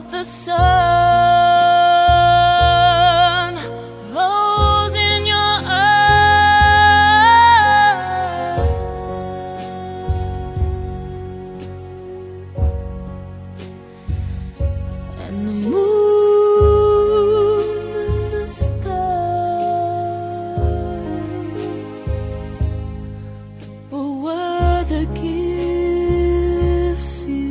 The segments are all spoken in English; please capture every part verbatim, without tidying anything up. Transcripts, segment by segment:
of the sun rose in your eyes, and the moon and the stars were the gifts you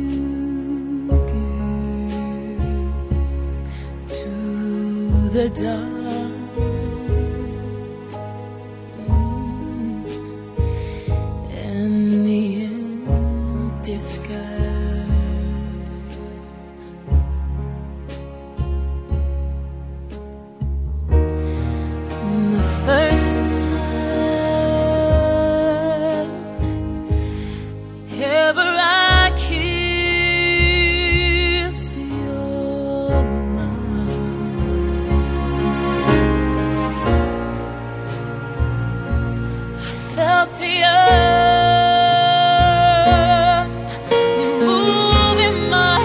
the dark, mm, and the empty skies. And the first time ever I kissed your felt the earth move in my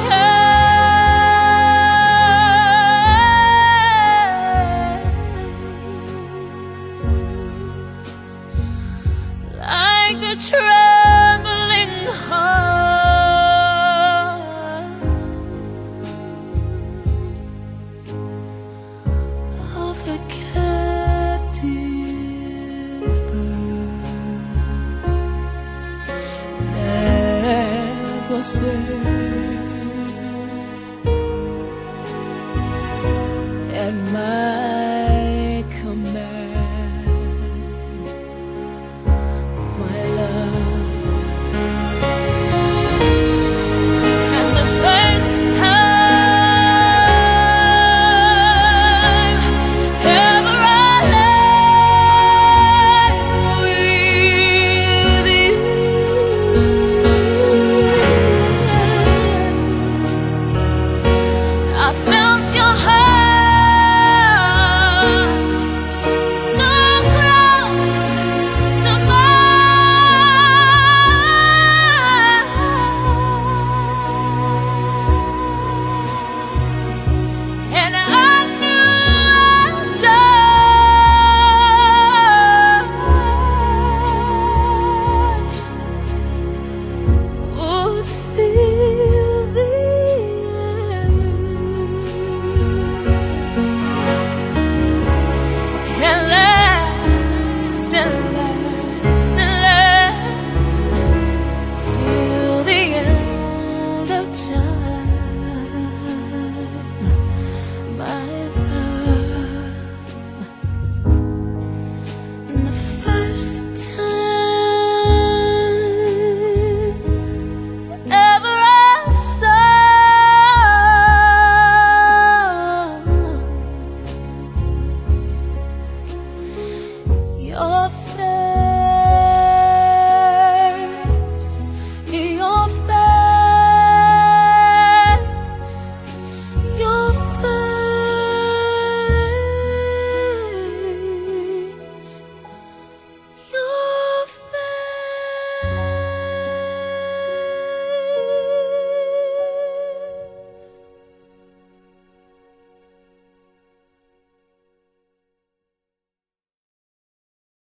hands, like the trembling heart of a captive bird. Was there